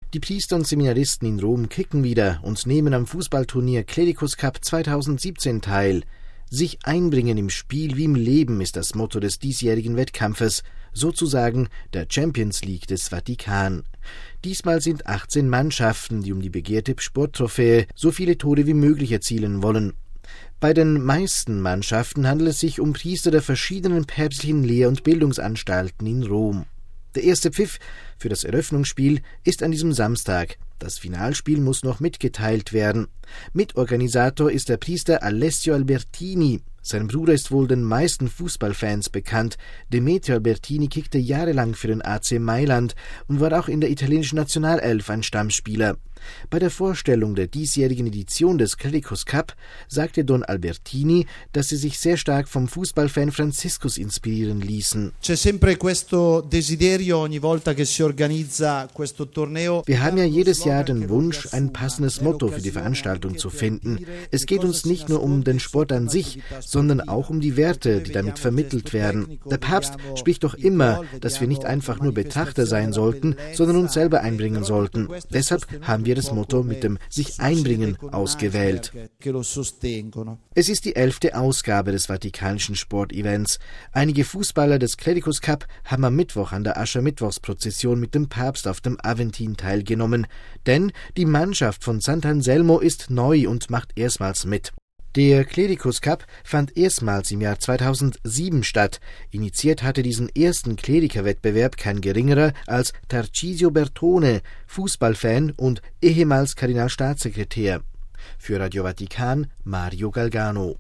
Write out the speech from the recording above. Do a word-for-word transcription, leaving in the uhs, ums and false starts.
Die Priester und Seminaristen in Rom kicken wieder und nehmen am Fußballturnier Clericus Cup zweitausendsiebzehn teil. Sich einbringen im Spiel wie im Leben ist das Motto des diesjährigen Wettkampfes, sozusagen der Champions League des Vatikan. Diesmal sind achtzehn Mannschaften, die um die begehrte Sporttrophäe so viele Tore wie möglich erzielen wollen. Bei den meisten Mannschaften handelt es sich um Priester der verschiedenen päpstlichen Lehr- und Bildungsanstalten in Rom. Der erste Pfiff für das Eröffnungsspiel ist an diesem Samstag. Das Finalspiel muss noch mitgeteilt werden. Mitorganisator ist der Priester Alessio Albertini. Sein Bruder ist wohl den meisten Fußballfans bekannt. Demetrio Albertini kickte jahrelang für den A C Mailand und war auch in der italienischen Nationalelf ein Stammspieler. Bei der Vorstellung der diesjährigen Edition des Clericus Cup sagte Don Albertini, dass sie sich sehr stark vom Fußballfan Franziskus inspirieren ließen. Wir haben ja jedes Jahr den Wunsch, ein passendes Motto für die Veranstaltung zu finden. Es geht uns nicht nur um den Sport an sich, sondern auch um die Werte, die damit vermittelt werden. Der Papst spricht doch immer, dass wir nicht einfach nur Betrachter sein sollten, sondern uns selber einbringen sollten. Deshalb haben wir das Motto mit dem sich einbringen ausgewählt. Es ist die elfte Ausgabe des Vatikanischen Sportevents. Einige Fußballer des Clericus Cup haben am Mittwoch an der Aschermittwochsprozession mit dem Papst auf dem Aventin teilgenommen, denn die Mannschaft von Sant'Anselmo ist neu und macht erstmals mit. Der Clericus Cup fand erstmals im Jahr zweitausendsieben statt. Initiiert hatte diesen ersten Klerikerwettbewerb kein geringerer als Tarcisio Bertone, Fußballfan und ehemals Kardinalstaatssekretär. Für Radio Vatikan Mario Galgano.